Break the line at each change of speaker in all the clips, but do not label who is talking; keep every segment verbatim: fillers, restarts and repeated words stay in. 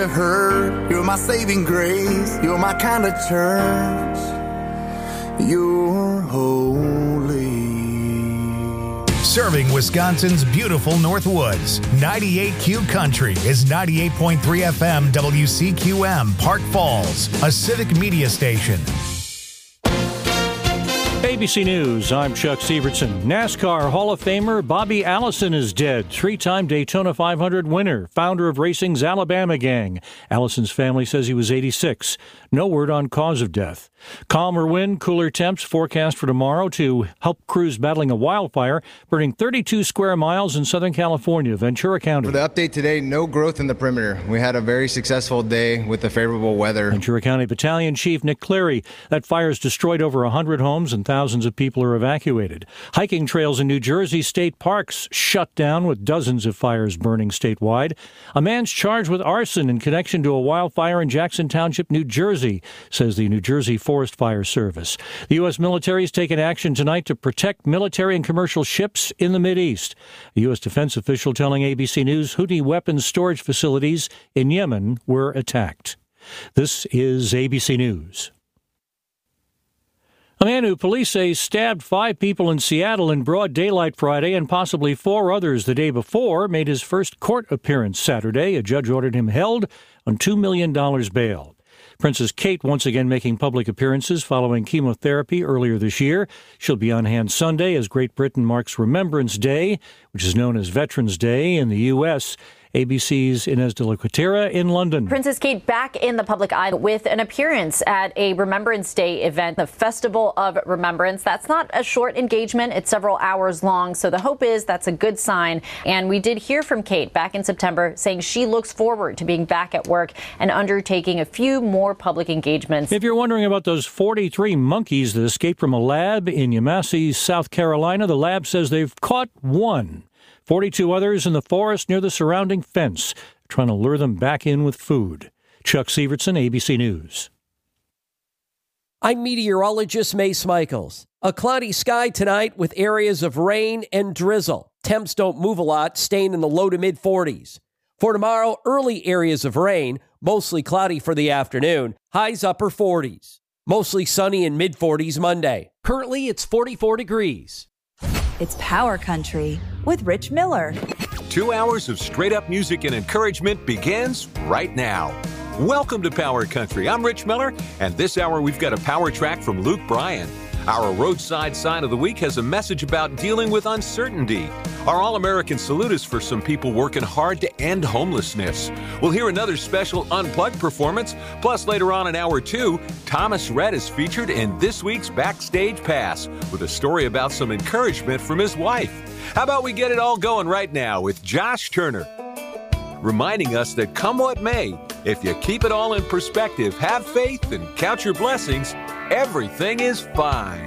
to hurt. You're my saving grace. You're my kind of church. You're holy.
Serving Wisconsin's beautiful Northwoods. ninety-eight Q Country is ninety-eight point three F M W C Q M, Park Falls, a civic media station.
A B C News, I'm Chuck Sievertson. NASCAR Hall of Famer Bobby Allison is dead. Three-time Daytona five hundred winner, founder of racing's Alabama Gang. Allison's family says he was eighty-six. No word on cause of death. Calmer wind, cooler temps forecast for tomorrow to help crews battling a wildfire, burning thirty-two square miles in Southern California, Ventura County.
For the update today, no growth in the perimeter. We had a very successful day with the favorable weather.
Ventura County Battalion Chief Nick Cleary. That fire's destroyed over one hundred homes and thousands of people are evacuated. Hiking trails in New Jersey state parks shut down with dozens of fires burning statewide. A man's charged with arson in connection to a wildfire in Jackson Township, New Jersey, says the New Jersey Forest Fire Service. The U S military has taken action tonight to protect military and commercial ships in the Mideast. A U S defense official telling A B C News Houthi weapons storage facilities in Yemen were attacked. This is A B C News. A man who police say stabbed five people in Seattle in broad daylight Friday and possibly four others the day before made his first court appearance Saturday. A judge ordered him held on two million dollars bail. Princess Kate once again making public appearances following chemotherapy earlier this year. She'll be on hand Sunday as Great Britain marks Remembrance Day, which is known as Veterans Day in the U S A B C's Inez de la Cuetera in London.
Princess Kate back in the public eye with an appearance at a Remembrance Day event, the Festival of Remembrance. That's not a short engagement. It's several hours long. So the hope is that's a good sign. And we did hear from Kate back in September saying she looks forward to being back at work and undertaking a few more public engagements.
If you're wondering about those forty-three monkeys that escaped from a lab in Yamasee, South Carolina, the lab says they've caught one. forty-two others in the forest near the surrounding fence, trying to lure them back in with food. Chuck Sievertson, A B C News.
I'm meteorologist Mace Michaels. A cloudy sky tonight with areas of rain and drizzle. Temps don't move a lot, staying in the low to mid forties. For tomorrow, early areas of rain, mostly cloudy for the afternoon, highs upper forties. Mostly sunny in mid forties Monday. Currently, it's forty-four degrees.
It's Power Country with Rich Miller.
Two hours of straight-up music and encouragement begins right now. Welcome to Power Country. I'm Rich Miller, and this hour we've got a power track from Luke Bryan. Our roadside sign of the week has a message about dealing with uncertainty. Our All-American salute is for some people working hard to end homelessness. We'll hear another special Unplugged performance. Plus, later on in hour two, Thomas Rhett is featured in this week's Backstage Pass with a story about some encouragement from his wife. How about we get it all going right now with Josh Turner, reminding us that come what may, if you keep it all in perspective, have faith, and count your blessings, everything is fine.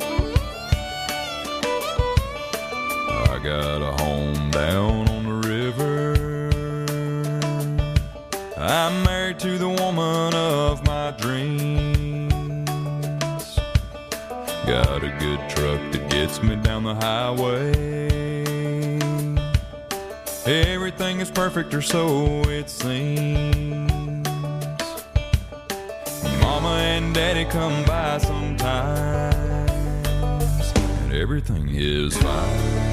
I got a home down on the river. I'm married to the woman of my dreams. Got a good truck that gets me down the highway. Everything is perfect, or so it seems. Mama and Daddy come by sometimes, and everything is fine.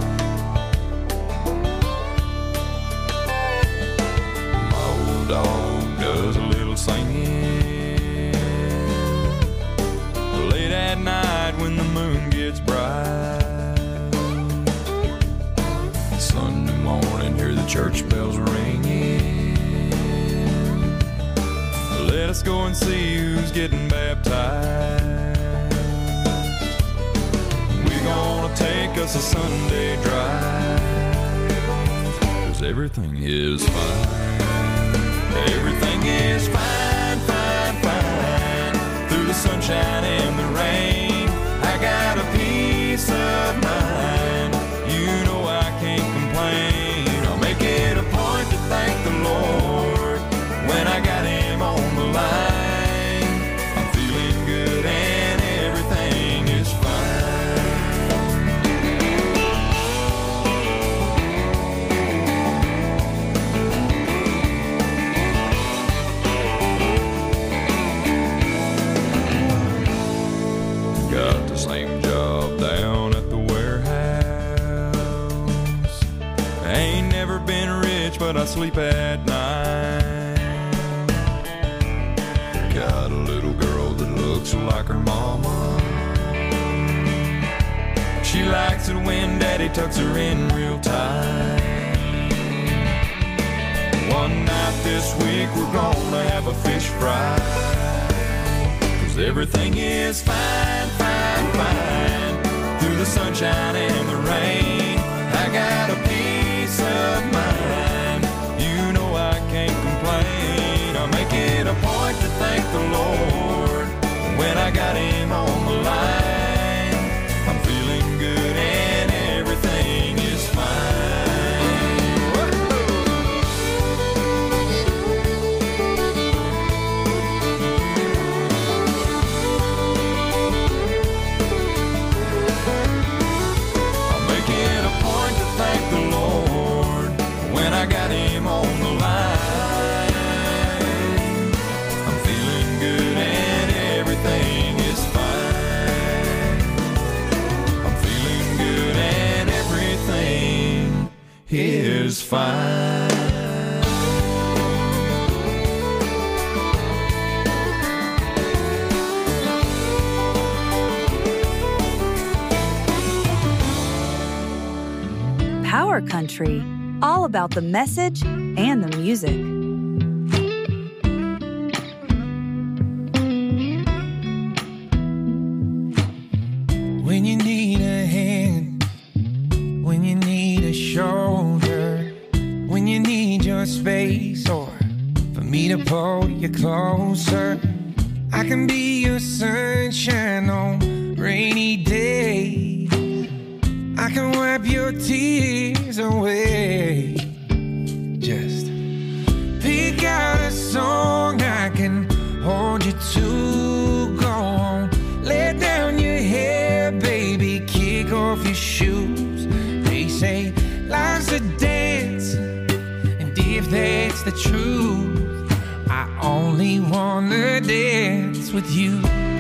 My old dog does a little singing late at night when the moon gets bright. Sunday morning, hear the church bells ringing. Let us go and see who's getting baptized. We're gonna take us a Sunday drive, 'cause everything is fine. Everything is fine, fine, fine. Through the sunshine and the rain, I got a peace of mind. You know I can't complain. I'll make it a point to thank the Lord when I got him on the line. I'm feeling good and everything is fine. sleep at night. Got a little girl that looks like her mama. She likes it when daddy tucks her in real tight. One night this week we're gonna have a fish fry, 'cause everything is fine, fine, fine. Through the sunshine and the rain, I got a peace of mind. You know I can't complain. I make it a point to thank the Lord when I got him on the line. I'm feeling good and everything is fine. I got him on the line. I'm feeling good and everything is fine. I'm feeling good and everything is fine.
Power Country. All about the message and the music.
When you need a hand, when you need a shoulder, when you need your space, or for me to pull you closer, I can be your sunshine on rainy days. I can wipe your tears away. Just pick out a song I can hold you to. Go on, let down your hair, baby, kick off your shoes. They say life's a dance, and if that's the truth, I only wanna dance with you.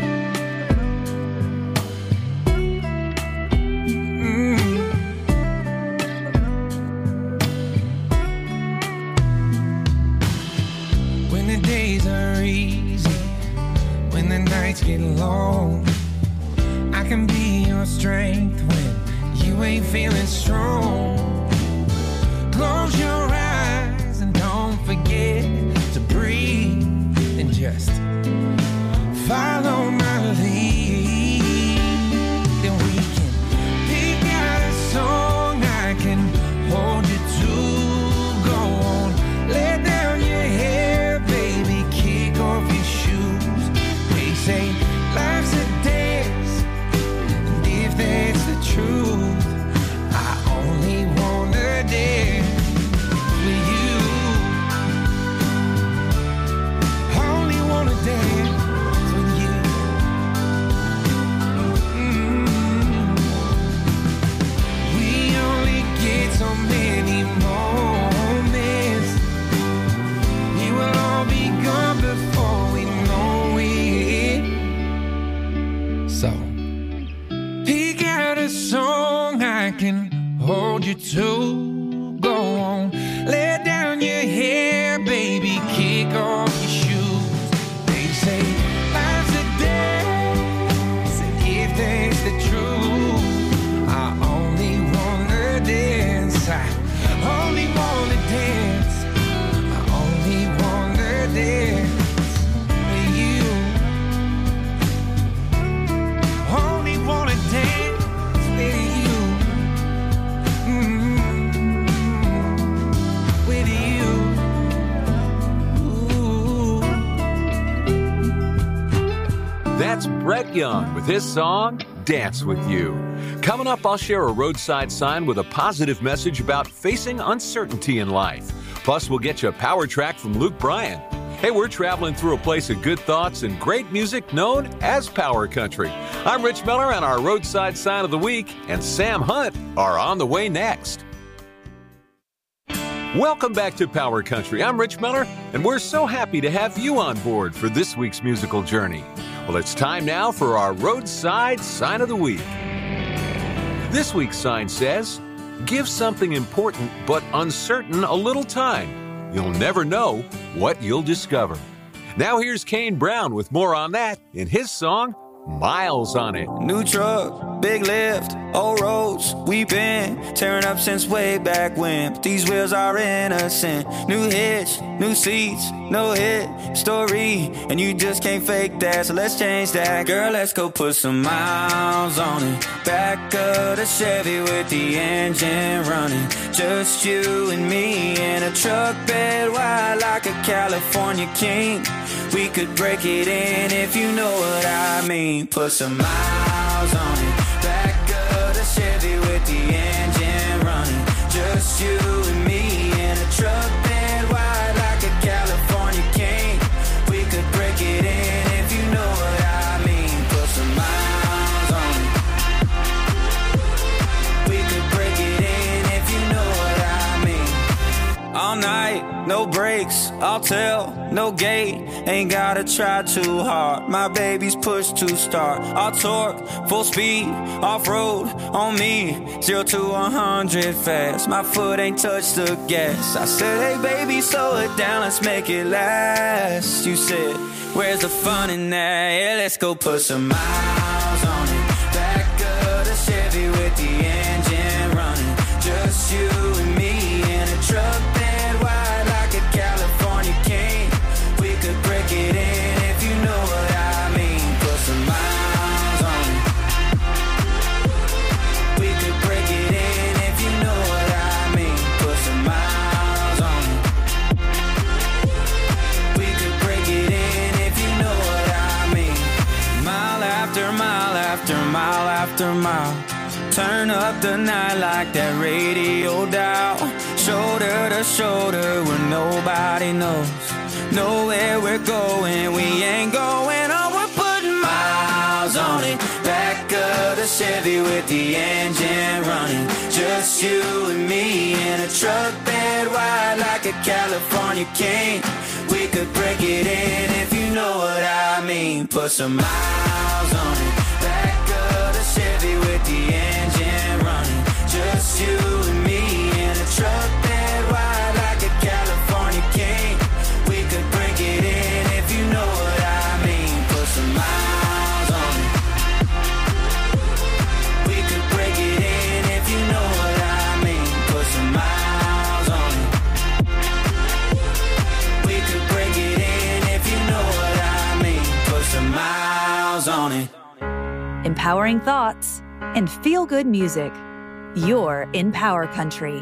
Get long, I can be your strength when you ain't feeling strong. Close your eyes and don't forget to breathe, and just follow my lead. Then we can pick out a song I can hold you to. Go on, let down your hair, baby, kick off your shoes. They say life's a dance, and if that's the truth, I only wanna dance with you. Only wanna dance with you. Mm-hmm. We only get so many moments. We will all be gone before we know it. So, pick out a song I can hold you to. Go on, let down your hair, baby, kick off your shoes. They say life's a dance, and if that's the truth, I only wanna dance. I only wanna dance. I only wanna dance. Wanna dance with you, mm-hmm. With you. Ooh.
That's Brett Young with his song, Dance With You. Coming up, I'll share a roadside sign with a positive message about facing uncertainty in life. Plus, we'll get you a power track from Luke Bryan. Hey, we're traveling through a place of good thoughts and great music known as Power Country. I'm Rich Miller, and our roadside sign of the week and Sam Hunt are on the way next. Welcome back to Power Country. I'm Rich Miller, and we're so happy to have you on board for this week's musical journey. Well, it's time now for our roadside sign of the week. This week's sign says, give something important but uncertain a little time. you'll never know what you'll discover. Now here's Kane Brown with more on that in his song, Miles on It.
New truck, big lift, old roads, we've been tearing up since way back when. But these wheels are innocent. New hitch, new seats, no hit story, and you just can't fake that, so let's change that. Girl, let's go put some miles on it. Back of the Chevy with the engine running. Just you and me in a truck bed wide like a California king. We could break it in if you know what I mean. Put some miles on it. Back of the Chevy with the engine running. Just you and me in a truck bed wide like a California king. We could break it in if you know what I mean. Put some miles on it. We could break it in if you know what I mean. All night, no breaks, I'll tell, no gate. Ain't gotta try too hard. My baby's push to start. I'll torque, full speed, off-road on me. Zero to one hundred fast. My foot ain't touched the gas. I said, hey baby, slow it down, let's make it last. You said, where's the fun in that? Yeah, let's go put some miles on it. Back of the Chevy with the engine running. Just you and me in a truck bed wide like a California king. We could break it in if you know what I mean. Put some miles on it. We could break it in if you know what I mean. Put some miles on it. We could break it in if you know what I mean. Mile after mile after mile after mile. Turn up the night like that radio dial. Shoulder to shoulder where nobody knows. Know where we're going, we ain't going on. We're putting miles on it. Back of the Chevy with the engine running. Just you and me in a truck bed wide like a California king. We could break it in if you know what I mean. Put some miles on it. Back of the Chevy with the engine running. Just you and me in a truck bed wide like a California king. We could break it in if you know what I mean. Put some miles on it. We could break it in if you know what I mean. Put some miles on it. We could break it in if you know what I mean. Put some miles on it.
Empowering thoughts and feel-good music. You're in Power Country.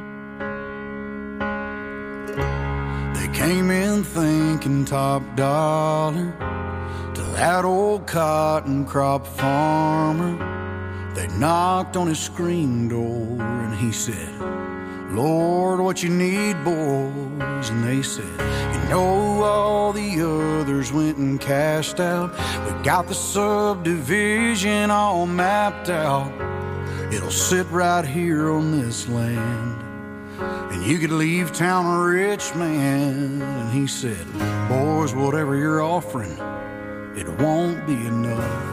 They came in thinking top dollar to that old cotton crop farmer. They knocked on his screen door and he said, Lord, what you need, boys? And they said, you know, all the others went and cashed out. We got the subdivision all mapped out. It'll sit right here on this land, and you could leave town a rich man. And he said, boys, whatever you're offering, it won't be enough.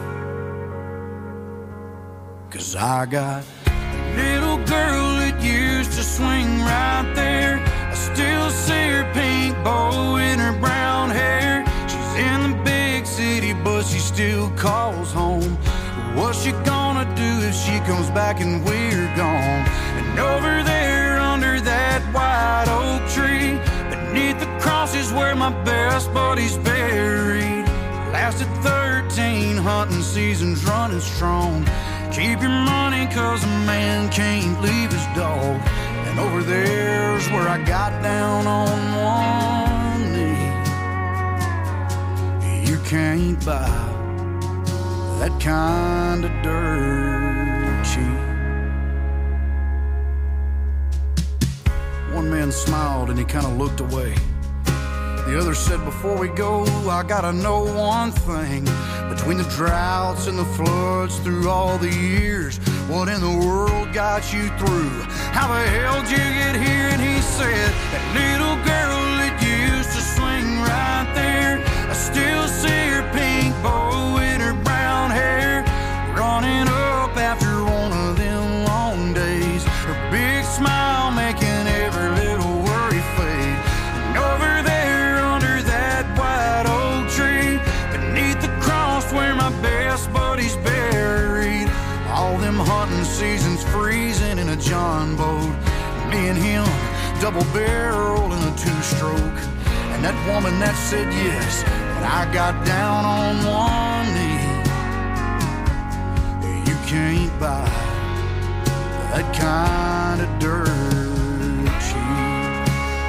Cause I got a little girl that used to swing right there. I still see her pink bow in her brown hair. She's in the big city, but she still calls home. What's she gonna do if she comes back and we're gone? And over there under that white oak tree, beneath the cross is where my best buddy's buried. Lasted thirteen hunting seasons running strong. Keep your money cause a man can't leave his dog. And over there's where I got down on one knee. You can't buy that kind of dirt cheap. One man smiled and he kind of looked away. The other said, before we go, I gotta know one thing. Between the droughts and the floods through all the years, what in the world got you through? How the hell did you get here? And he said, that little girl that used to swing right there, I still see her pink bow in her brown hair, running up after one of them long days. Her big smile making every little worry fade. And over all them hunting seasons freezing in a John boat. Me and him, double barrel in a two-stroke. And that woman that said yes, and I got down on one knee. You can't buy that kind of dirt cheap.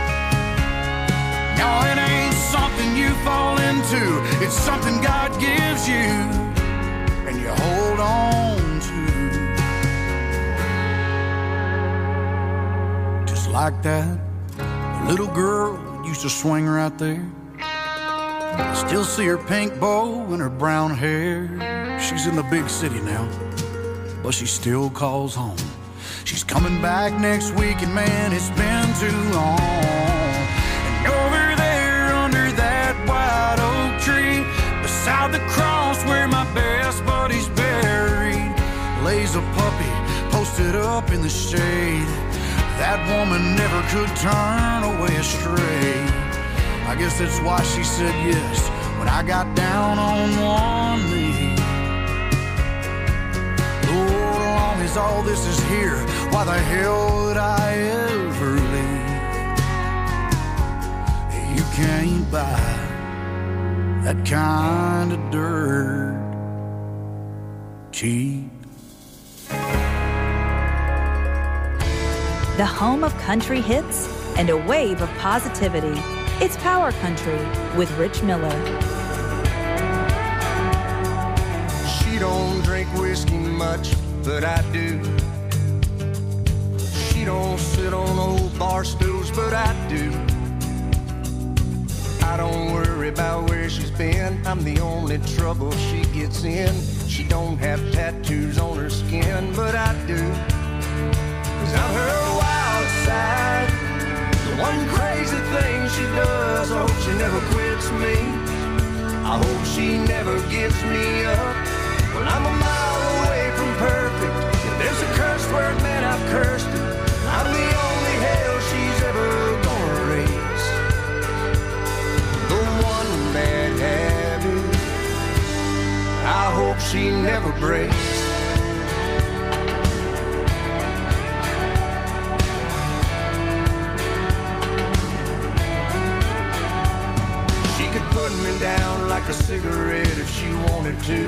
No, it ain't something you fall into. It's something God gives you and you hold on to. Just like that little girl used to swing right there. I still see her pink bow and her brown hair. She's in the big city now, but she still calls home. She's coming back next week, and man, it's been too long. And over there under that white oak tree, beside the cross where my best buddy's buried, lays a puppy posted up in the shade. That woman never could turn away astray. I guess that's why she said yes when I got down on one knee. Lord, as long as all this is here, why the hell would I ever leave? You can't buy that kind of dirt cheap.
The home of country hits and a wave of positivity. It's Power Country with Rich Miller.
She don't drink whiskey much, but I do. She don't sit on old bar stools, but I do. I don't worry about where she's been. I'm the only trouble she gets in. She don't have tattoos on her skin, but I do. 'Cause I'm her wild side, the one crazy thing she does. I hope she never quits me. I hope she never gives me up. Well, I'm a mile away from perfect. If there's a curse word, man, I've cursed it. I'm the only hell she's ever gonna raise. The one bad habit I hope she never breaks. Put me down like a cigarette if she wanted to.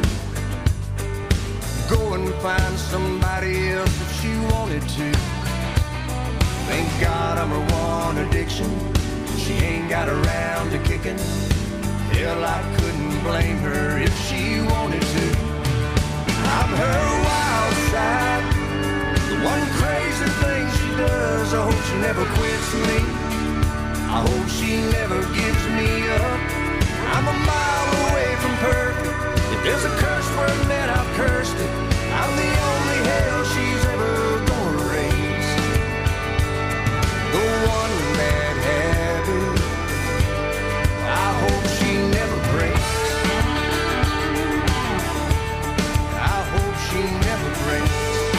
Go and find somebody else if she wanted to. Thank God I'm her one addiction. She ain't got around to kicking. Hell, I couldn't blame her if she wanted to. I'm her wild side, the one crazy thing she does. I hope she never quits me. I hope she never gives me up. I'm a mile away from perfect. If there's a curse word, then I've cursed it. I'm the only hell she's ever gonna raise. The one bad habit I hope she never breaks. I hope she never breaks.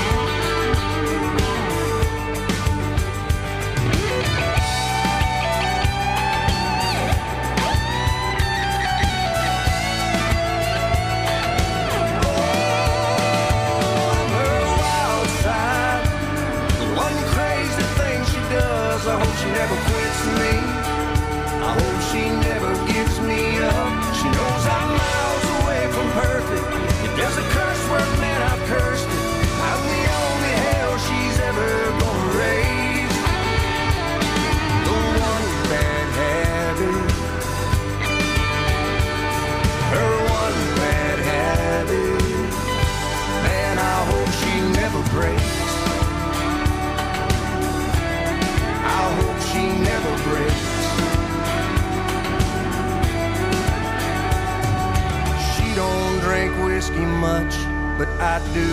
I hope she never quits me. I hope she never gives me up. She knows I'm miles away from perfect. If there's a curse word, man, I've cursed it. I'm the only hell she's ever gonna raise. The one bad habit, her one bad habit, man, I hope she never breaks. I hope she never breaks. She don't drink whiskey much, but I do.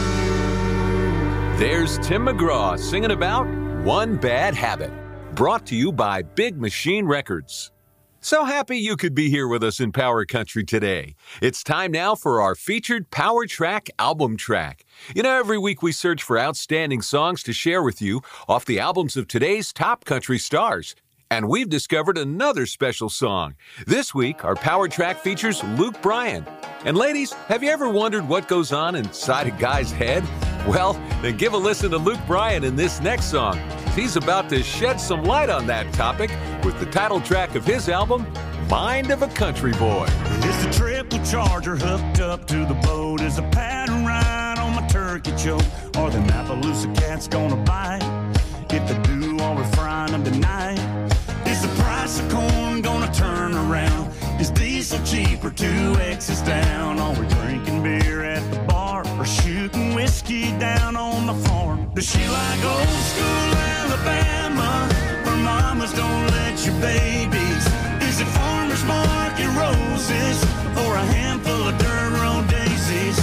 There's Tim McGraw singing about One Bad Habit, brought to you by Big Machine Records. So happy you could be here with us in Power Country today. It's time now for our featured Power Track album track. You know, every week we search for outstanding songs to share with you off the albums of today's top country stars. And we've discovered another special song. This week, our Power Track features Luke Bryan. And ladies, have you ever wondered what goes on inside a guy's head? Well, then give a listen to Luke Bryan in this next song. He's about to shed some light on that topic with the title track of his album, Mind of a Country Boy.
It's a triple charger hooked up to the boat. Is a pattern ride on my turkey choke. Are them Appaloosa cats gonna bite? If they do, I'll refine them tonight. Is the price of corn gonna turn around? Is diesel cheaper, two X's down? Are we drinking beer at the bar or shooting whiskey down on the farm? Does she like old school Alabama? Her mamas don't let you babies. Is it farmer's market roses or a handful of dirt road daisies?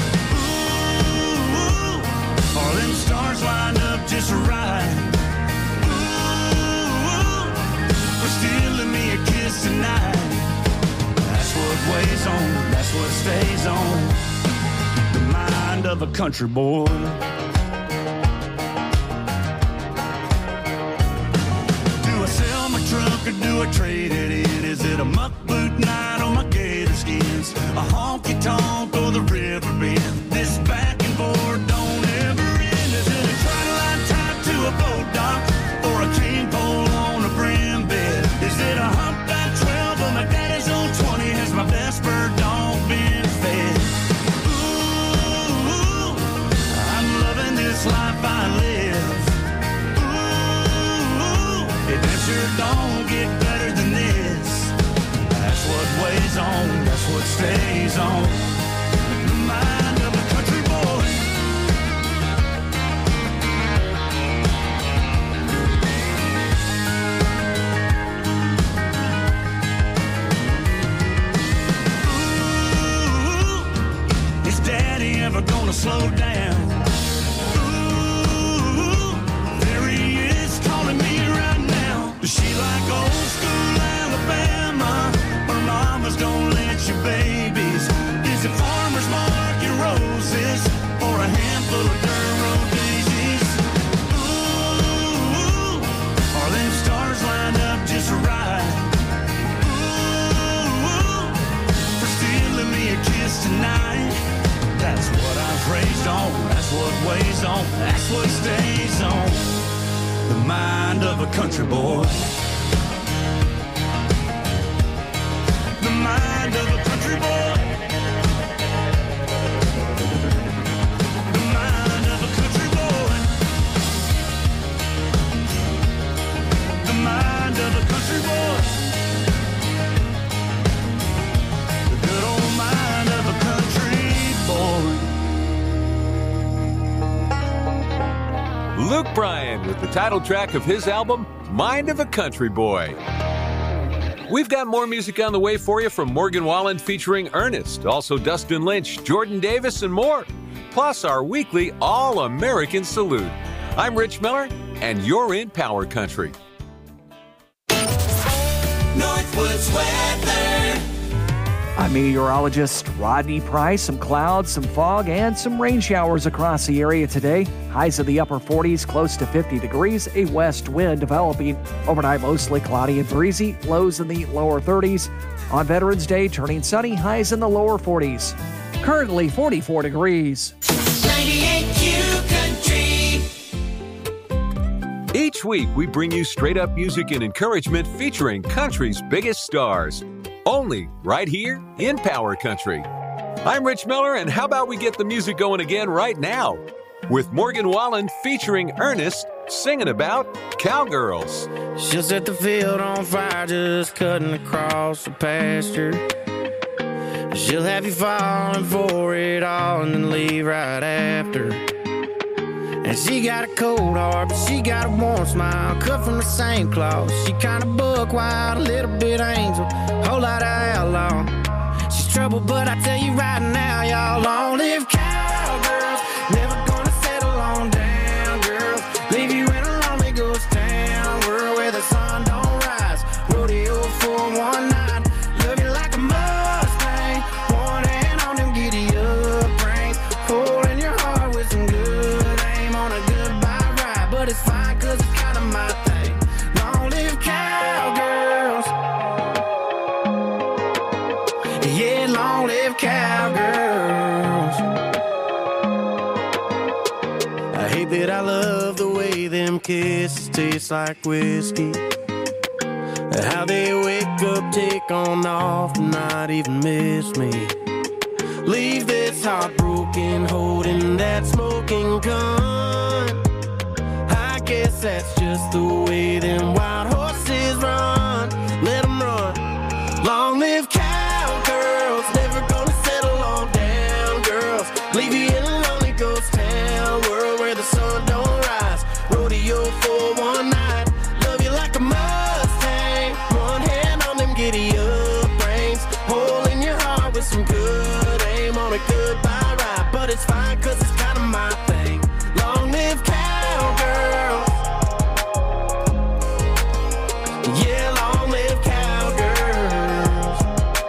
Ooh, are them stars lined up just right? Stealing me a kiss tonight. That's what weighs on, that's what stays on the mind of a country boy. Do I sell my truck or do I trade it in? Is it a muck boot night on my gator skins? A honky tonk or the river bend? This back and forth don't ever end. Is it a tri-line tied to a boat dock or a cane pole on a brim bed? Is it a humpback twelve or my daddy's old twenty? Has my Vesper dog been fed? Ooh, I'm loving this life I live. Ooh, it sure don't get better than this. That's what weighs on, that's what stays on the mind of a country boy. Never gonna slow down. Ooh, there he is calling me right now. Does she like old school Alabama? Her mamas don't let you babies. Is it farmer's market roses or a handful of dirt road daisies? Ooh, are them stars lined up just right? Ooh, for stealing me a kiss tonight. That's what I've raised on, that's what weighs on, that's what stays on the mind of a country boy. The mind of a country boy. The mind of a country boy. The mind of a country boy. The good old mind of a country boy.
Luke Bryan with the title track of his album, Mind of a Country Boy. We've got more music on the way for you from Morgan Wallen featuring Ernest, also Dustin Lynch, Jordan Davis, and more. Plus our weekly All-American Salute. I'm Rich Miller, and you're in Power Country.
Northwoods weather.
I'm meteorologist Rodney Price. Some clouds, some fog, and some rain showers across the area today. Highs in the upper forties, close to fifty degrees. A west wind developing. Overnight, mostly cloudy and breezy. Lows in the lower thirties. On Veterans Day, turning sunny. Highs in the lower forties. Currently forty-four degrees.
ninety-eight Q Country.
Each week, we bring you straight-up music and encouragement featuring country's biggest stars. Only right here in Power Country. I'm Rich Miller, and how about we get the music going again right now with Morgan Wallen featuring Ernest singing about cowgirls.
She'll set the field on fire just cutting across the pasture. She'll have you falling for it all and then leave right after. And she got a cold heart, but she got a warm smile, cut from the same cloth. She kinda buck wild, a little bit angel, whole lot of outlaw. She's trouble, but I tell you right now, y'all long live cowgirls. Never gonna settle on down, girls. Leave you in a lonely ghost town, world where the sun don't rise. Rodeo for one night, love you like a Mustang. One hand on them giddy up reins, holding your heart with some good aim on a goodbye ride. But it's fine, cause it's kinda my thing. Long live cowgirls. it, I love the way them kisses taste like whiskey. How they wake up, take on off, not even miss me. Leave this heart broken, holding that smoking gun. I guess that's just the way them wild horses run. Let them run. Long live cowgirls, never gonna settle on down girls. Leave you in a lonely ghost town, world where the sun don't rise. Rodeo for one night, love you like a Mustang. One hand on them giddy up reins, hole in your heart with some good aim on a goodbye ride. But it's fine cause it's kinda my thing. Long live cowgirls. Yeah, long live cowgirls.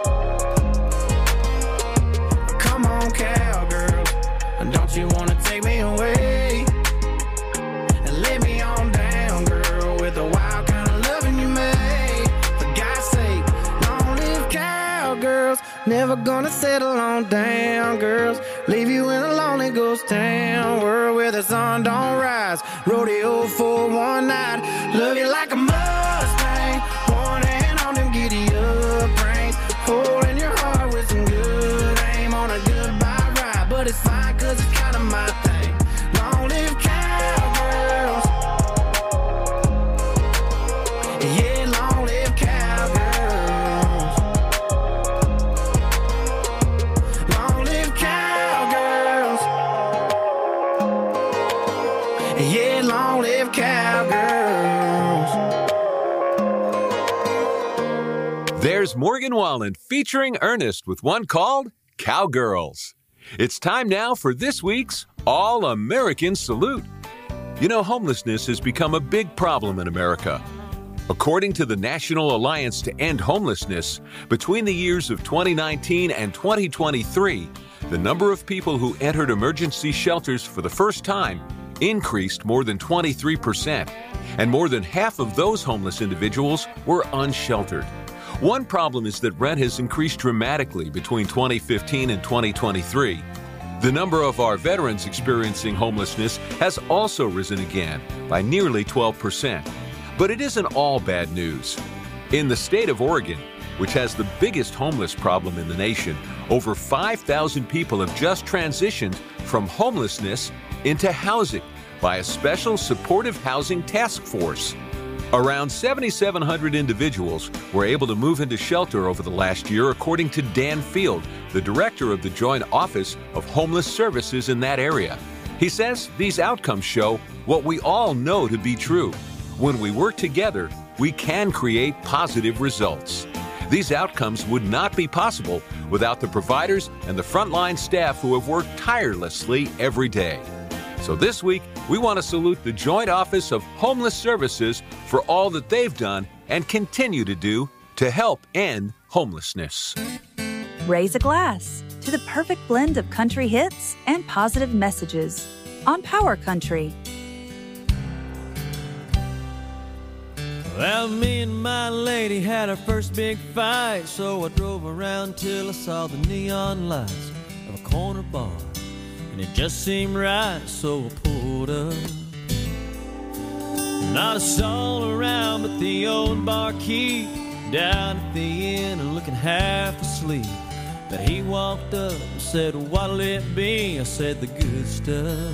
Come on, cowgirls. Don't you wanna take me away and lay me on down, girl, with the wild kind of loving you made? For God's sake, long live cowgirls. Never gonna settle on down, girls. Leave you in a lonely ghost town, world where the sun don't rise. Rodeo for one night, love you like a Mustang. One hand on them giddy up reins, holding your heart with some good aim on a goodbye ride. But it's fine cause it's kinda my thing. Long live cowgirls. Yeah, long live cowgirls. Long live cowgirls. Yeah, long live cowgirls.
There's Morgan Wallen featuring Ernest with one called Cowgirls. It's time now for this week's All-American Salute. You know, homelessness has become a big problem in America. According to the National Alliance to End Homelessness, between the years of twenty nineteen and twenty twenty-three, the number of people who entered emergency shelters for the first time increased more than twenty-three percent, and more than half of those homeless individuals were unsheltered. One problem is that rent has increased dramatically between twenty fifteen and twenty twenty-three. The number of our veterans experiencing homelessness has also risen again by nearly twelve percent. But it isn't all bad news. In the state of Oregon, which has the biggest homeless problem in the nation, over five thousand people have just transitioned from homelessness into housing by a special supportive housing task force. Around seven thousand seven hundred individuals were able to move into shelter over the last year, according to Dan Field, the director of the Joint Office of Homeless Services in that area. He says these outcomes show what we all know to be true. When we work together, we can create positive results. These outcomes would not be possible without the providers and the frontline staff who have worked tirelessly every day. So this week, we want to salute the Joint Office of Homeless Services for all that they've done and continue to do to help end homelessness.
Raise a glass to the perfect blend of country hits and positive messages on Power Country.
Well, me and my lady had our first big fight, so I drove around till I saw the neon lights of a corner bar. And it just seemed right, so I pulled up. Not a soul around but the old barkeep down at the inn and looking half asleep. But he walked up and said, "What'll it be?" I said, "The good stuff."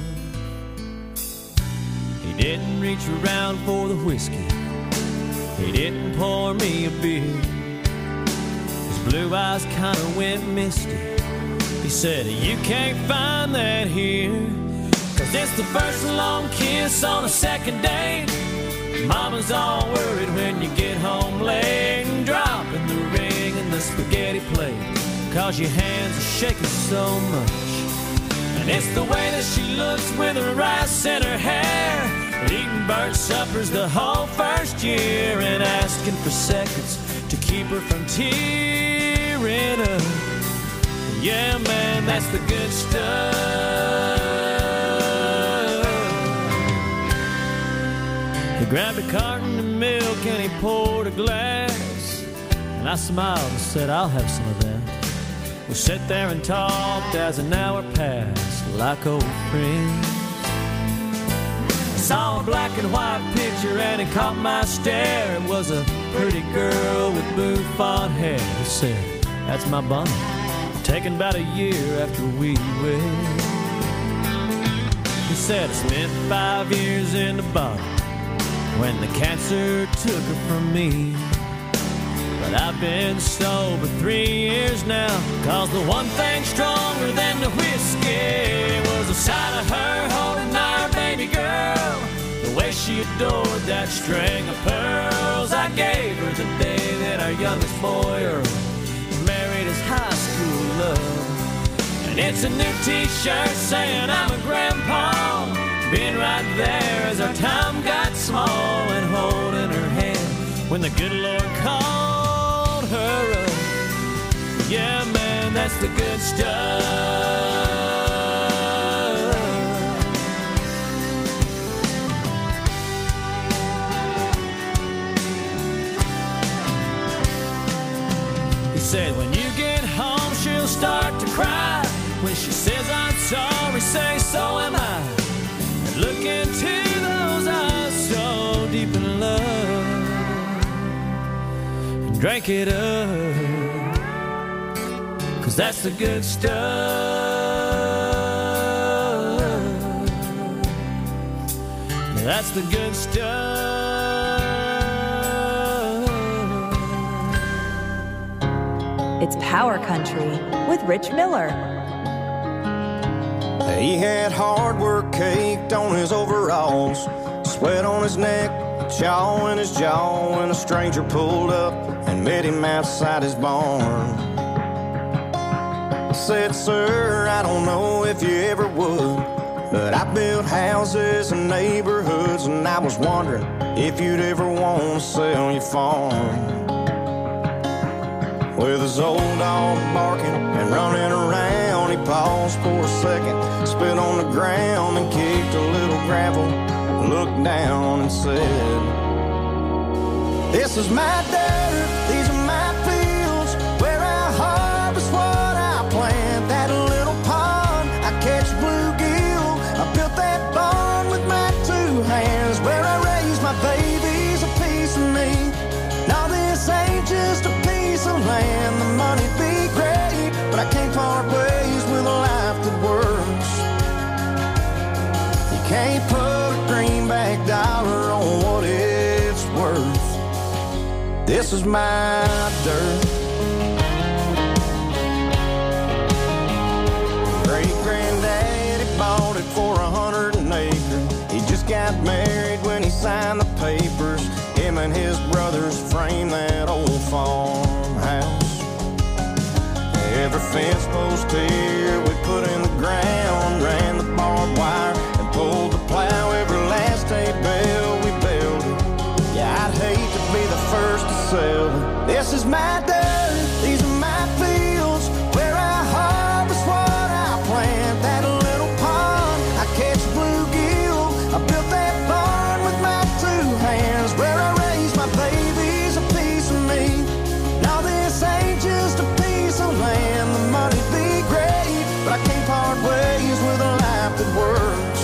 He didn't reach around for the whiskey. He didn't pour me a beer. His blue eyes kind of went misty. He said, "You can't find that here, 'cause it's the first long kiss on a second date. Mama's all worried when you get home late, and dropping the ring in the spaghetti plate, 'cause your hands are shaking so much. And it's the way that she looks with her rice in her hair, eating bird suppers the whole first year, and asking for seconds to keep her from tearing up. Yeah, man, that's the good stuff." He grabbed a carton of milk and he poured a glass, and I smiled and said, "I'll have some of that." We sat there and talked as an hour passed like old friends. Saw a black and white picture and it caught my stare. It was a pretty girl with bouffant hair. He said, that's my Bonnie, taken about a year after we wed. He said, I spent five years in the bottle when the cancer took her from me. But I've been sober three years now, cause the one thing stronger than the whiskey was the sight of her holding our baby girl. The way she adored that string of pearls I gave her the day that our youngest boy Earl married his high school love. And it's a new t-shirt saying I'm a grandpa, being right there as our time got small and holding her hand when the good Lord called her up. Yeah, man, that's the good stuff. He said, when you get home, she'll start to cry. When she says I'm sorry, say so am I. And look into those eyes so deep in love and drink it up, cause that's the good stuff. That's the good stuff.
It's Power Country with Rich Miller.
He had hard work caked on his overalls, sweat on his neck, chaw in his jaw, when a stranger pulled up and met him outside his barn. Said, sir, I don't know if you ever would, but I built houses and neighborhoods, and I was wondering if you'd ever want to sell your farm. With his old dog barking and running around, he paused for a second, spit on the ground and kicked a little gravel, looked down and said, this is my dirt, these are my fields, where I harvest what I plant. That little pond, I catch bluegill, I built that barn with my two hands, where I raise my babies, a piece of me. Now this ain't just a piece of land, the money'd be great, but I can't part ways with a life that works. You can't put a greenback dollar on what it's worth. This is my dirt. Great-granddaddy bought it for a hundred an acre. He just got married when he signed the papers. Him and his brothers framed that old farmhouse. Every fence post here we put in the ground, ran the barbed wire and pulled the plow. Every last hay bale we built it. Yeah, I'd hate to be the first to sell it. This is my dirt, these are my fields, where I harvest what I plant. That little pond, I catch bluegill, I built that barn with my two hands, where I raise my babies, a piece of me. Now this ain't just a piece of land, the money'd be great, but I can't part ways with a life that works.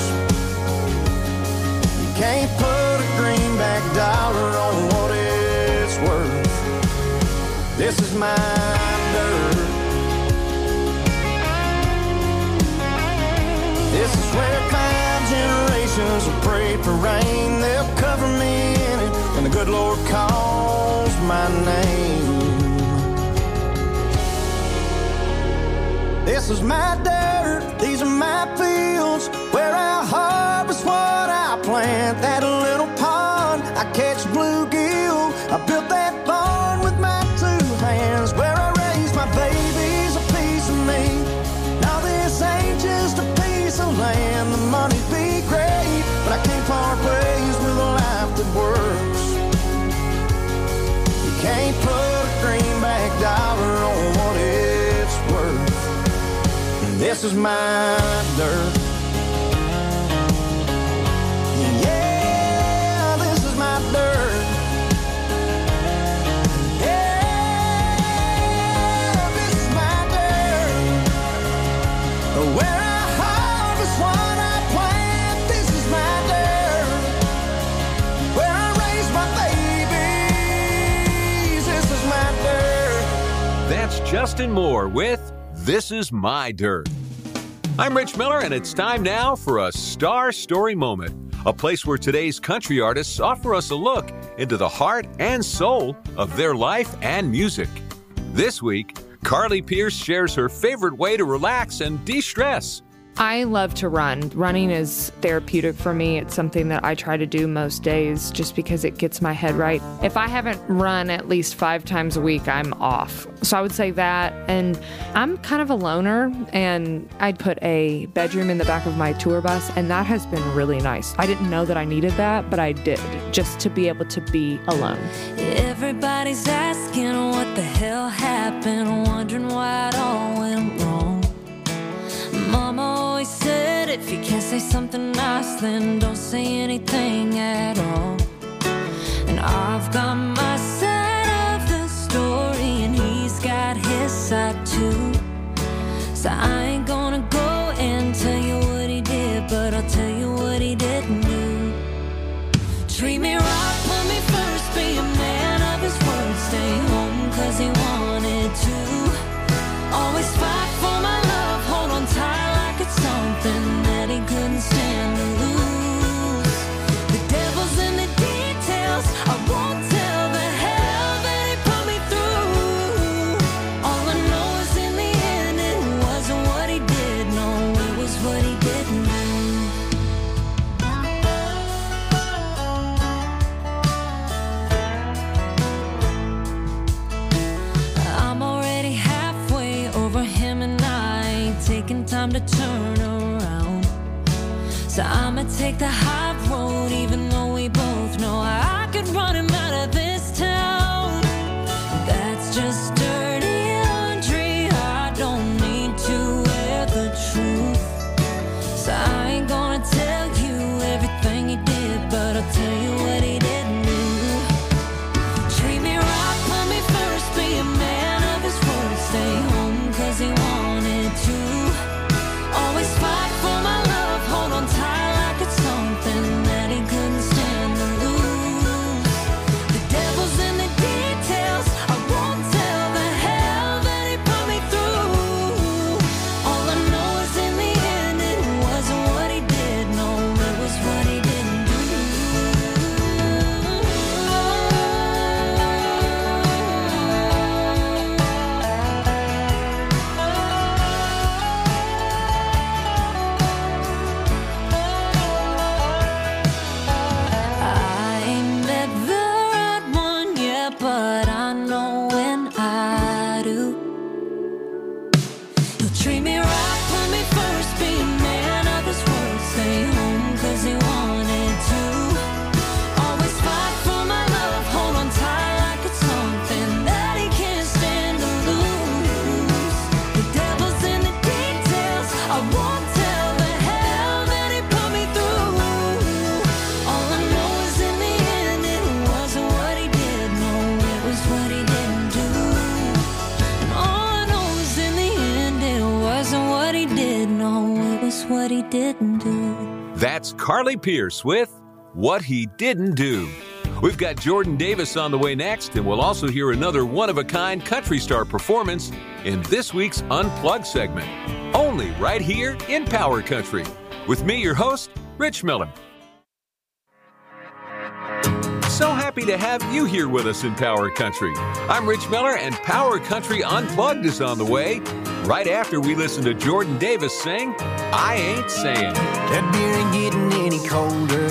You can't put a greenback dollar on what it's worth. This is my dirt. This is where five generations have prayed for rain. They'll cover me in it when the good Lord calls my name. This is my dirt, these are my fields, where I harvest what I plant. That little pond, I catch bluegill, I built that barn with my two hands, where I raise my babies, a piece of me. Now this ain't just a piece of land, the money'd be great, but I can't part ways with a life that works. You can't put a greenback dollar on what it's worth. This is my dirt. Yeah, this is my dirt. Yeah, this is my dirt. Where I harvest what I plant. This is my dirt.
Justin Moore with This Is My Dirt. I'm Rich Miller, and it's time now for a Star Story Moment, a place where today's country artists offer us a look into the heart and soul of their life and music. This week, Carly Pearce shares her favorite way to relax and de-stress.
I love to run. Running is therapeutic for me. It's something that I try to do most days just because it gets my head right. If I haven't run at least five times a week, I'm off. So I would say that. And I'm kind of a loner, and I'd put a bedroom in the back of my tour bus, and that has been really nice. I didn't know that I needed that, but I did, just to be able to be alone.
Everybody's asking what the hell happened, wondering why it all went wrong. Mama always said, if you can't say something nice, then don't say anything at all. And I've got my side of the story, and he's got his side too. So I ain't gonna go and tell you what he did, but I'll tell you what he didn't do. Treat me right, put me first, be a man of his word, stay home cause he wanted to. Always fight for my love, hold on tight like it's something that he couldn't stand to lose. The devil's in the details, I won't tell the hell that he put me through. All I know is in the end it wasn't what he did, no, it was what he didn't do. I'm already halfway over him and I ain't taking time to turn around. So I'ma take the high road even though we both know I could run him out of this town. That's just dirty laundry, I don't need to wear the truth. So I ain't gonna tell you everything he did, but I'll tell you what he didn't do. Treat me right, put me first, be a man of his word, stay home cause he wanted to. Always fight for my love, hold on tight like it's something that he couldn't stand to lose. The devil's in the details, I won't tell the hell that he put me through. All I know is in the end it wasn't what he did, no, it was what he didn't do. I ain't met the right one yet, but I know when I do. He'll treat me right, put me first, be a man of his word, stay home cause he wanted to. Always fight for my love, hold on tight like it's something that he can't stand to lose. The devil's in the details, I won't tell the hell that he put me through. All I know is in the end it wasn't what he did, no, it was what he didn't do. And all I know is in the end it wasn't what he did, no, it was what he didn't do.
That's Carly Pearce with What He Didn't Do. We've got Jordan Davis on the way next, and we'll also hear another one-of-a-kind country star performance in this week's Unplugged segment, only right here in Power Country. With me, your host, Rich Miller. So happy to have you here with us in Power Country. I'm Rich Miller, and Power Country Unplugged is on the way right after we listen to Jordan Davis sing I Ain't Saying.
That beer ain't getting any colder,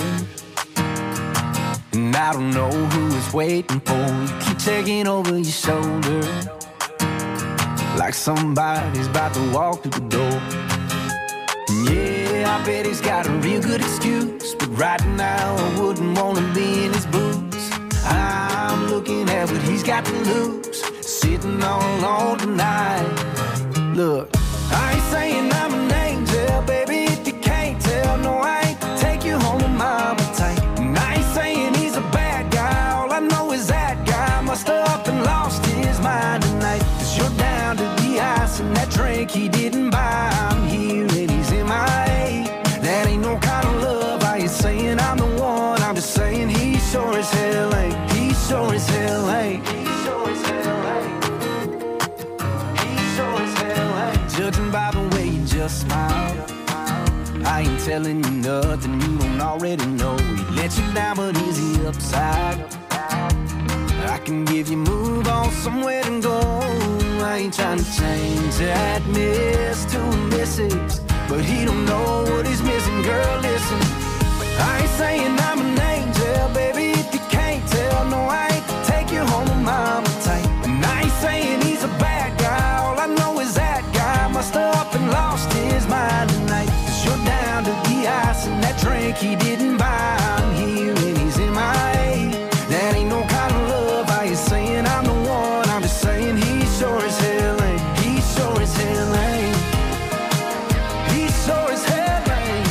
and I don't know who is waiting for you. Keep taking over your shoulder like somebody's about to walk through the door. Yeah, I bet he's got a real good excuse, but right now I wouldn't want to be in his boots. I'm looking at what he's got to lose, sitting all alone tonight. Look, I ain't saying I'm an angel, baby, if you can't tell. No, I ain't to take you home with mama tight. And I ain't saying he's a bad guy, all I know is that guy must have up and lost his mind tonight. Cause you're down to the ice and that drink he didn't buy. I'm here and he's in my A. That ain't no kind of love, I ain't saying I'm the one, I'm just saying he sure as hell ain't. He sure as hell ain't. He sure as hell ain't.
telling you nothing you don't already know. He let you down, but is he upside? I can give you move on somewhere to go. I ain't trying to change that miss to a missus, but he don't know what he's missing. Girl, listen, I ain't saying I'm an angel, baby, if you can't tell. No, I ain't to take you home with mama tight. And I ain't saying he's a bad guy. All I know is that guy must have up and lost his mind tonight. Cause you're down to the ice and that drink he didn't buy. I'm here and he's in my A. That ain't no kind of love. I ain't saying I'm the one. I'm just saying he sure as hell ain't. He sure as hell ain't. He sure as hell ain't.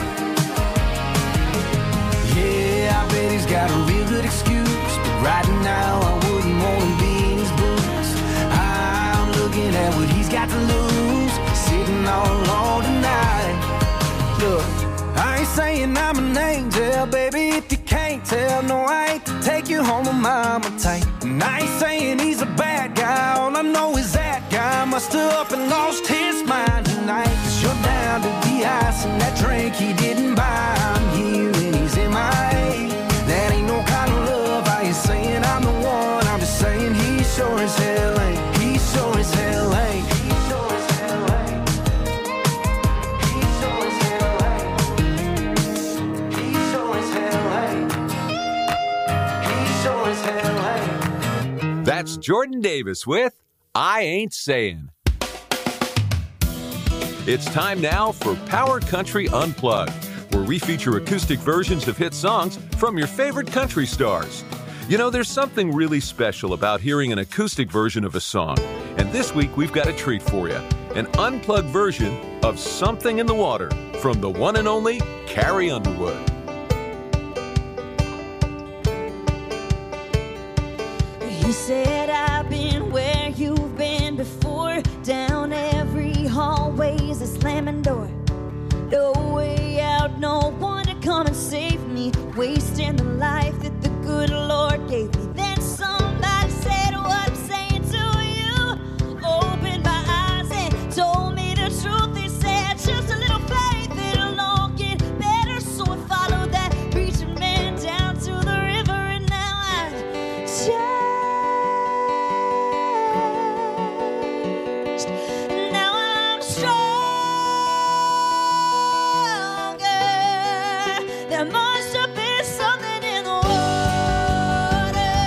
Yeah, I bet he's got a real good excuse, but right now I wouldn't want to be in his boots. I'm looking at what he's got to lose, sitting all alone tonight. Look, I ain't saying I'm an angel, baby, if you can't tell. No, I ain't to take you home with mama tight. And I ain't saying he's a bad guy. All I know is that guy must have up and lost his mind tonight. Cause you're down to the ice and that drink he didn't buy. I'm here and he's in my A. That ain't no kind of love. I ain't saying I'm the one. I'm just saying he sure as hell ain't. He sure as hell ain't. He sure as hell ain't. He sure as hell ain't. He sure as hell ain't. He sure as hell ain't.
That's Jordan Davis with I Ain't Saying. It's time now for Power Country Unplugged, where we feature acoustic versions of hit songs from your favorite country stars. You know, there's something really special about hearing an acoustic version of a song. And this week, we've got a treat for you. An unplugged version of Something in the Water from the one and only Carrie Underwood.
He said, I've been where you've been before. Down every hallway's a slamming door. No way out, no one to come and save me. Wasting the life that the good Lord gave me. Then somebody said what I'm saying to you. Opened my eyes and told me the truth. They said just a little faith, it'll all get better. So I followed that preacher man down to the river, and now I just now I'm stronger. There must have been something in the water.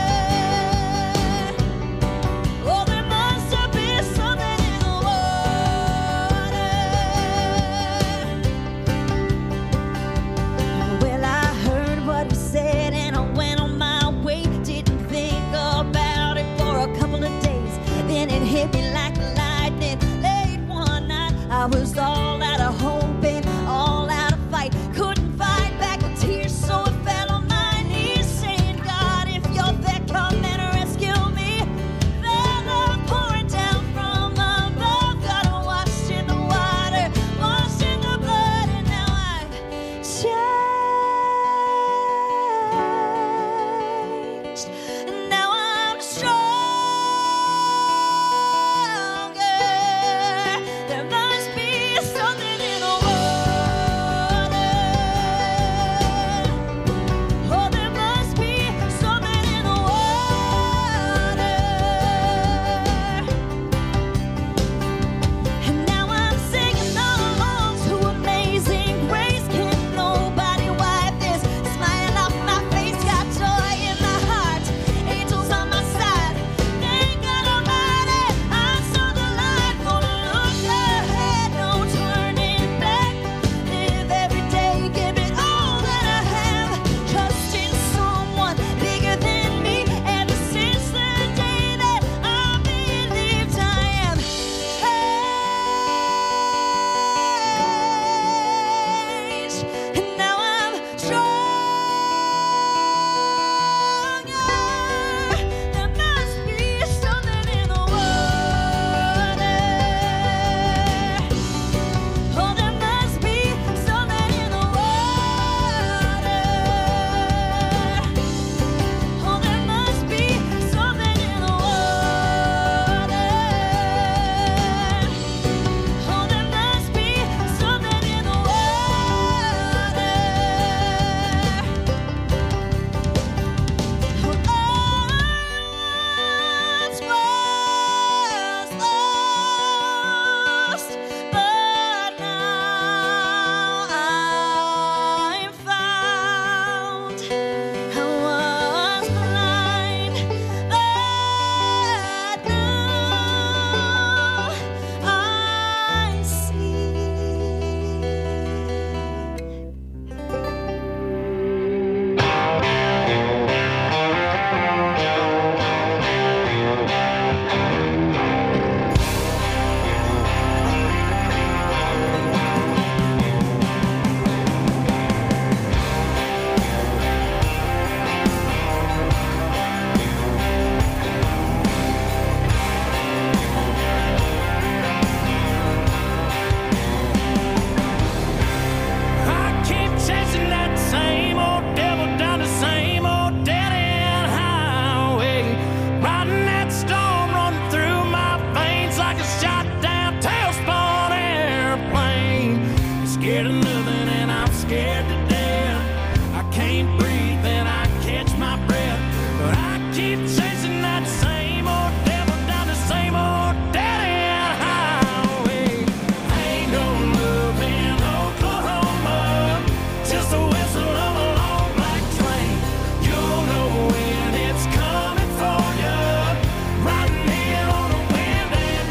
nothing and I'm scared to death. I can't breathe and I catch my breath, but I keep chasing that same old devil down the same old dead-end highway. Ain't no love in Oklahoma, just a whistle of a long black train. You'll know when it's coming for you, riding in on a wind and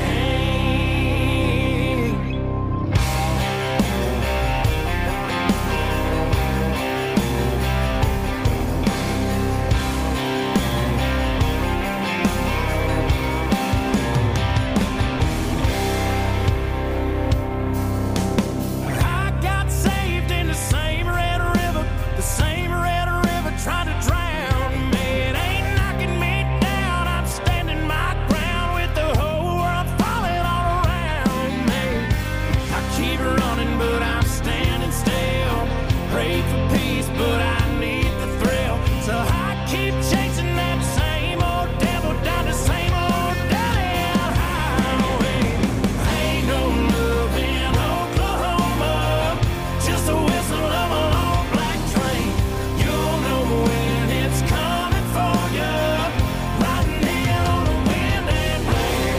I got saved in the same red river, the same red river trying to drown me. It ain't knocking me down, I'm standing my ground with the whole world falling all around me. I keep running, but I'm standing still. Pray for peace, but I need the thrill. So I keep chasing that same old devil down the same old dead-end highway. Ain't no love in Oklahoma, just a whistle of a long black train. You'll know when it's coming for you, riding in on the wind and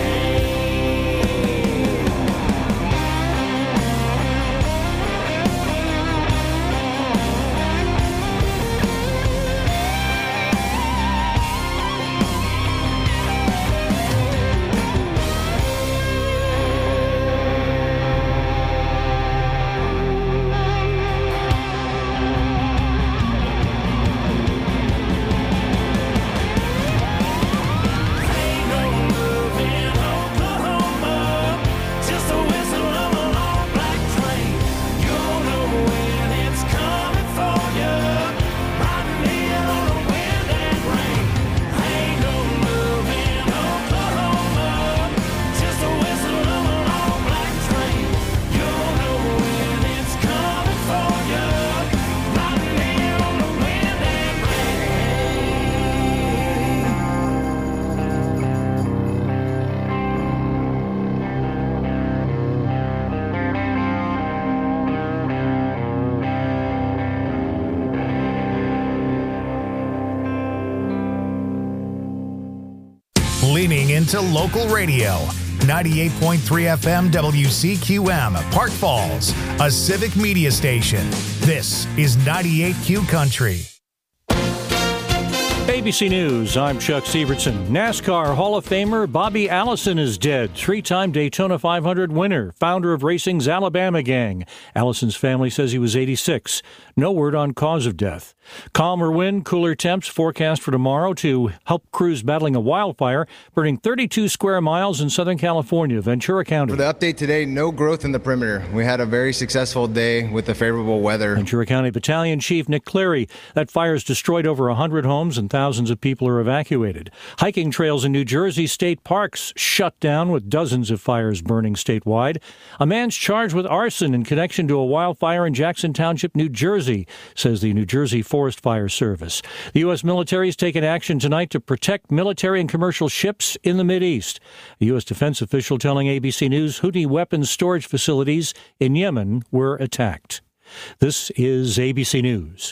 just a whistle of a long black train. You'll know when it's coming for you, riding in on the wind and rain. Ain't no love in Oklahoma, just a whistle of a long black train. You'll know when it's coming for you, riding in on the wind and
Leaning into local radio. ninety-eight point three F M W C Q M, Park Falls, a civic media station. This is ninety-eight Q Country.
A B C News, I'm Chuck Sievertson. NASCAR Hall of Famer Bobby Allison is dead. Three-time Daytona five hundred winner, founder of racing's Alabama Gang. Allison's family says he was eighty-six. No word on cause of death. Calmer wind, cooler temps forecast for tomorrow to help crews battling a wildfire, burning thirty-two square miles in Southern California, Ventura County.
For the update today, no growth in the perimeter. We had a very successful day with the favorable weather.
Ventura County Battalion Chief Nick Cleary. That fire's destroyed over one hundred homes and thousands of people are evacuated. Hiking trails in New Jersey state parks shut down with dozens of fires burning statewide. A man's charged with arson in connection to a wildfire in Jackson Township, New Jersey, says the New Jersey Forest Fire Service. The U S military has taken action tonight to protect military and commercial ships in the Mideast. A U S defense official telling A B C News Houthi weapons storage facilities in Yemen were attacked. This is A B C News.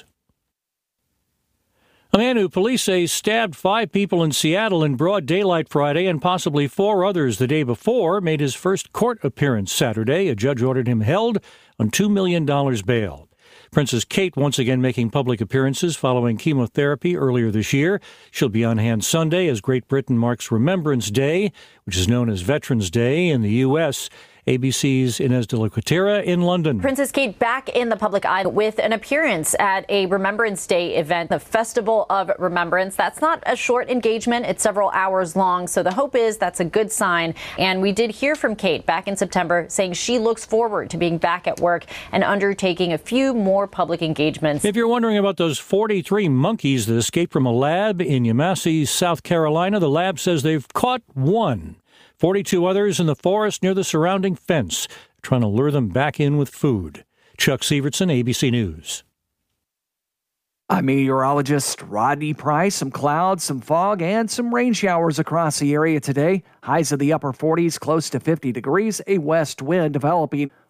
A man who police say stabbed five people in Seattle in broad daylight Friday and possibly four others the day before made his first court appearance Saturday. A judge ordered him held on two million dollars bail. Princess Kate once again making public appearances following chemotherapy earlier this year. She'll be on hand Sunday as Great Britain marks Remembrance Day, which is known as Veterans Day in the U S A B C's Inez de la Cuetara in London.
Princess Kate back in the public eye with an appearance at a Remembrance Day event, the Festival of Remembrance. That's not a short engagement. It's several hours long. So the hope is that's a good sign. And we did hear from Kate back in September saying she looks forward to being back at work and undertaking a few more public engagements.
If you're wondering about those forty-three monkeys that escaped from a lab in Yamasee, South Carolina, the lab says they've caught one. forty-two others in the forest near the surrounding fence, trying to lure them back in with food. Chuck Sievertson, A B C News.
I'm meteorologist Rodney Price. Some clouds, some fog, and some rain showers across the area today. Highs in the upper forties, close to fifty degrees. A west wind developing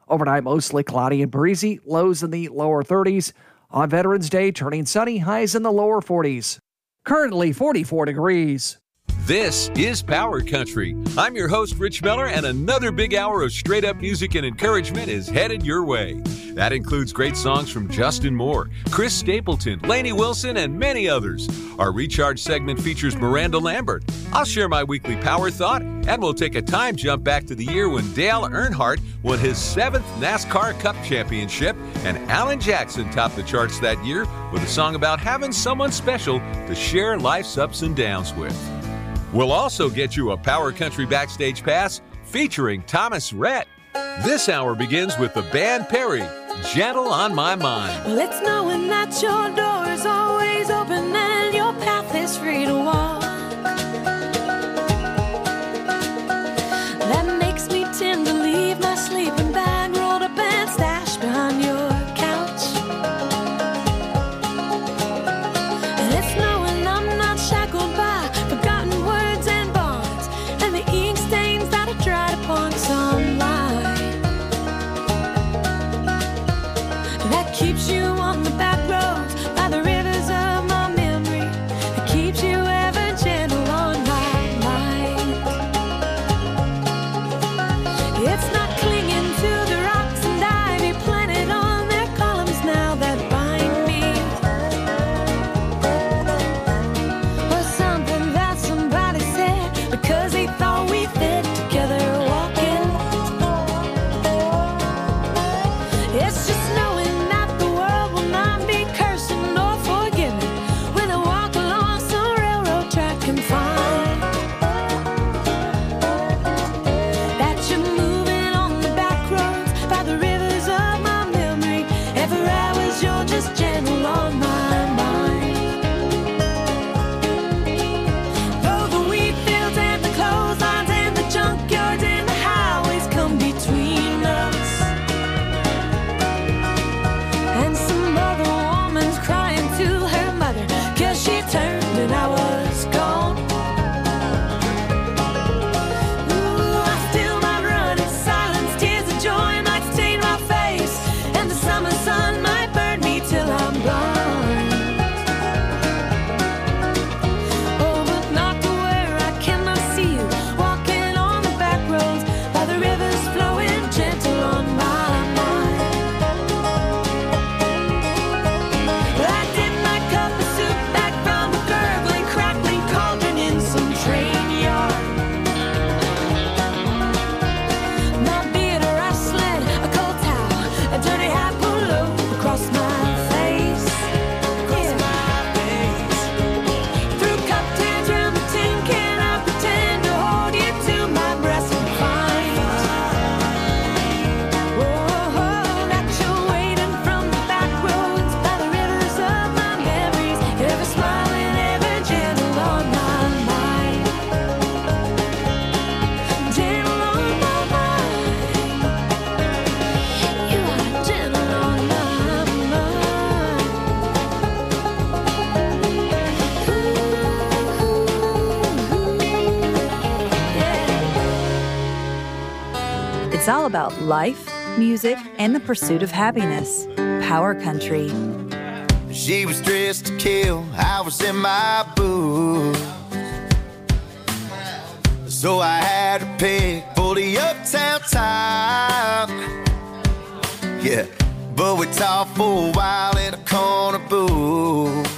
Overnight, mostly cloudy and breezy, lows in the lower thirties. On Veterans Day, turning sunny, highs in the lower forties. Currently forty-four degrees.
This is Power Country. I'm your host, Rich Miller, and another big hour of straight-up music and encouragement is headed your way. That includes great songs from Justin Moore, Chris Stapleton, Lainey Wilson, and many others. Our Recharge segment features Miranda Lambert. I'll share my weekly power thought, and we'll take a time jump back to the year when Dale Earnhardt won his seventh NASCAR Cup Championship, and Alan Jackson topped the charts that year with a song about having someone special to share life's ups and downs with. We'll also get you a Power Country Backstage Pass featuring Thomas Rhett. This hour begins with the band Perry, Gentle on My Mind.
Well, it's knowing that your door is always open and your path is free to walk. That makes me tend to leave my sleeping bag rolled up and stashed behind your couch. And it's knowing I'm not shackled by forgotten words and bonds and the ink stains that are dried upon some line that keeps you on the back roads by the rivers of my memory, that keeps you ever gentle on my mind. It's not clinging to the rocks and ivy planted on their columns now that bind me, or something that somebody said because they thought we fit together walking. It's just knowing that the world will not be cursing nor forgiving when I walk along some railroad track and find that you're moving on the back roads by the rivers of my memory. Every hour's you're just gentle on my mind. Though the wheat fields and the clotheslines and the junkyards and the highways come between us, and some other woman's crying to her mother 'cause she turned and I was gone. Ooh, I still might run in silence, tears of joy might stain my face, and the summer sun might burn me till I'm blind. Oh, but not to where I cannot see you, walking on the back roads by the rivers flowing gentle on my mind. I did my cup of soup back from a gurgling, crackling cauldron in some train yard. My beard a rustling, a cold towel, a dirty hat pulled low across my face. Across my face. Through cocktails round the tin can, I pretend to hold you to my breast and find, oh, that you're waiting from the back roads by the rivers of my memories, ever smiling, ever gentle on my mind. Gentle on my mind. You are gentle on my mind.
It's all about life, music, and the pursuit of happiness. Power Country.
She was dressed to kill, I was in my boots, so I had to pick for the uptown time. Yeah, but we talked for a while in a corner booth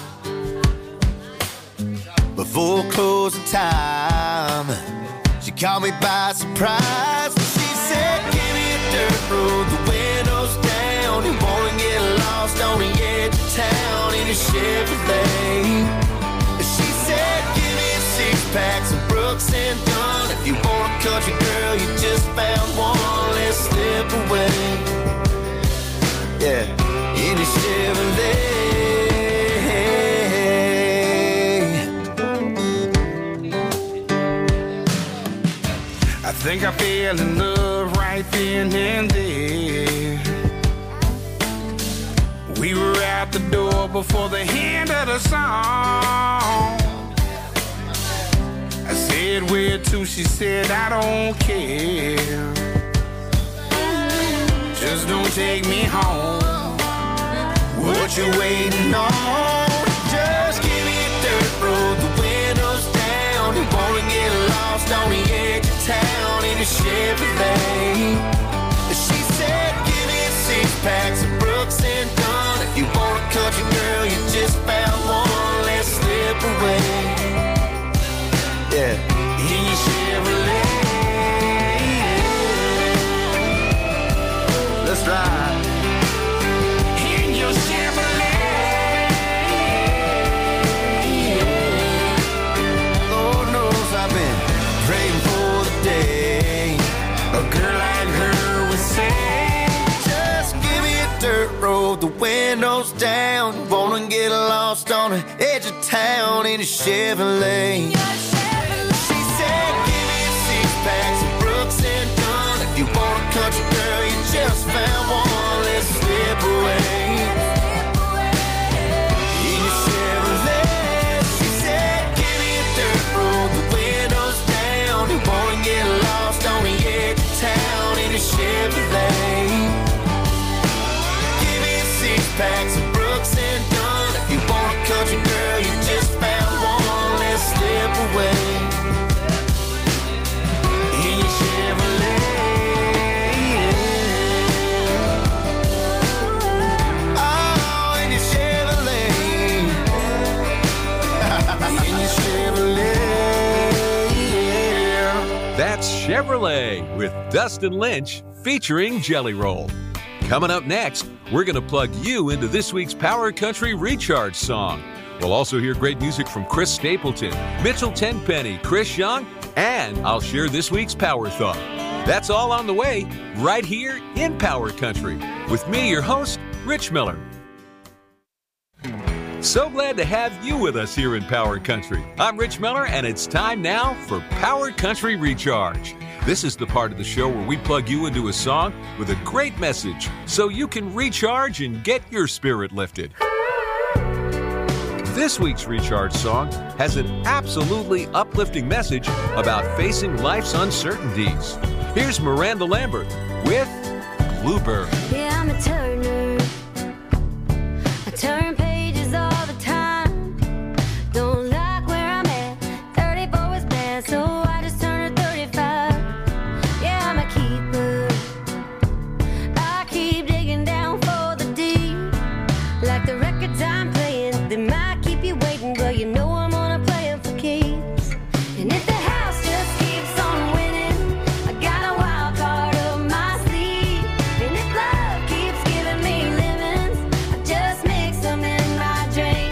before closing time. She caught me by surprise. She said, give me a dirt road, the windows down. You wanna get lost on the edge of town in a Chevrolet. She said, give me a six pack, some Brooks and Dunn. If you want a country girl, you just found one. Let's slip away. Yeah, in a Chevrolet.
I think I fell in love right then and there. We were out the door before the end of the song. I said, where to? She said, I don't care. just don't take me home. What you waiting on? Just give me a dirt road, the windows down. You wanna get lost on the edge of town in a Chevrolet. She said, give me six packs of Brooks and Dunn. If you want a country girl, you just found one. Let's slip away. Yeah, in your Chevrolet. Let's ride. In your Chevrolet. Lord knows I've been praying for the day a girl like her would say, just give me a dirt road, the windows down. Wanna get lost on the edge of town in a Chevrolet. She said, give me six packs of Brooks and Dunn. If you want a country girl, you just found one. Let's slip away. In your Chevrolet. She said, give me a dirt road, the windows down. You wanna get lost on the edge of town in a Chevrolet. Give me six packs of Brooks and Dunn. If you want a country girl, you just found one. Let's slip away. In your Chevrolet. Oh, in your Chevrolet. In your Chevrolet.
That's Chevrolet with Dustin Lynch featuring Jelly Roll. Coming up next, we're going to plug you into this week's Power Country Recharge song. We'll also hear great music from Chris Stapleton, Mitchell Tenpenny, Chris Young, and I'll share this week's Power Thought. That's all on the way right here in Power Country with me, your host, Rich Miller. So glad to have you with us here in Power Country. I'm Rich Miller, and it's time now for Power Country Recharge. This is the part of the show where we plug you into a song with a great message so you can recharge and get your spirit lifted. This week's Recharge song has an absolutely uplifting message about facing life's uncertainties. Here's Miranda Lambert with Bluebird.
Yeah, I'm a turner. I turn pages all the time. Don't like where I'm at. thirty-four is bad, so I just turn to thirty-five. Yeah, I'm a keeper. I keep digging down for the deep. Like the records I'm playing, they might keep you waiting, but you know I'm gonna play them for keeps. And if the house just keeps on winning, I got a wild card up my sleeve. And if love keeps giving me lemons, I just mix them in my drink.